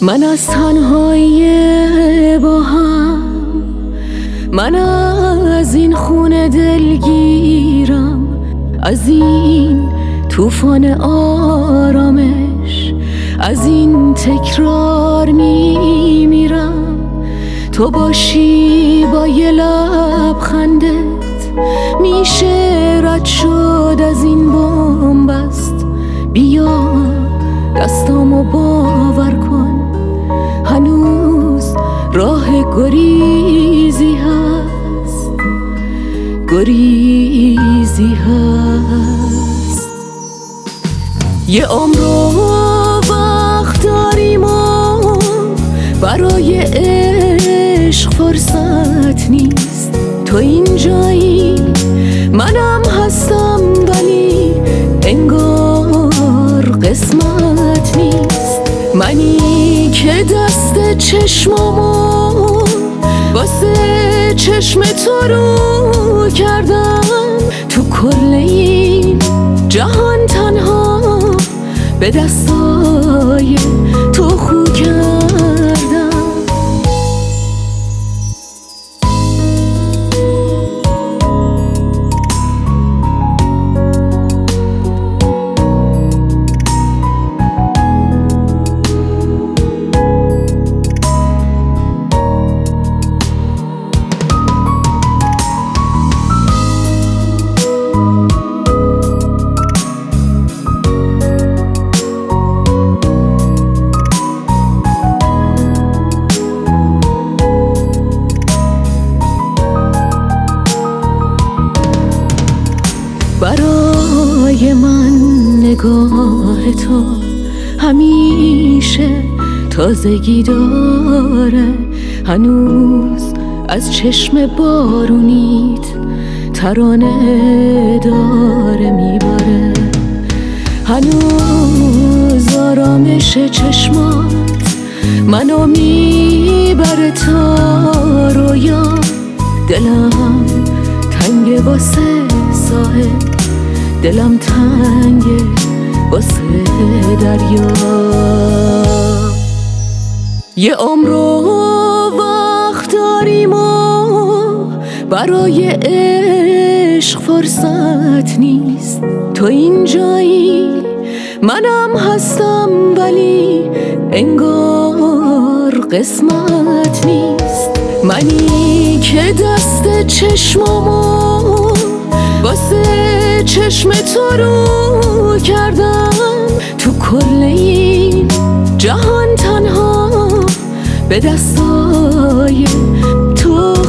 من از تنهایی با هم، من از این خونه دلگیرم، از این طوفان آرامش، از این تکرار میمیرم. تو باشی با یه لبخندت میشه رد شد از این بنبست. بیا دستامو باور کن، هنوز راه گریزی هست، گریزی هست. یه عمر وقت داریم و برای عشق فرصت نیست. تو اینجایی منم هستم، ولی انگار قسمت نیست. منی که دست چشمامو واسه چشم تو رو کردم، تو کل این جهان تنها به دستای تو خو کردم. برای من نگاه تو همیشه تازگی داره، هنوز از چشم بارونیت ترانه داره میباره. هنوز آرامش چشمات منو میبره تا رویا. دلم تنگه واسه ساحل، دلم تنگه واسه دریا. یه عمر وقت داریم و برای عشق فرصت نیست. تو اینجایی منم هستم، ولی انگار قسمت نیست. منی که دست چشمامو واسه چشم تو رو کردم، تو کل این جهان تنها به دستای تو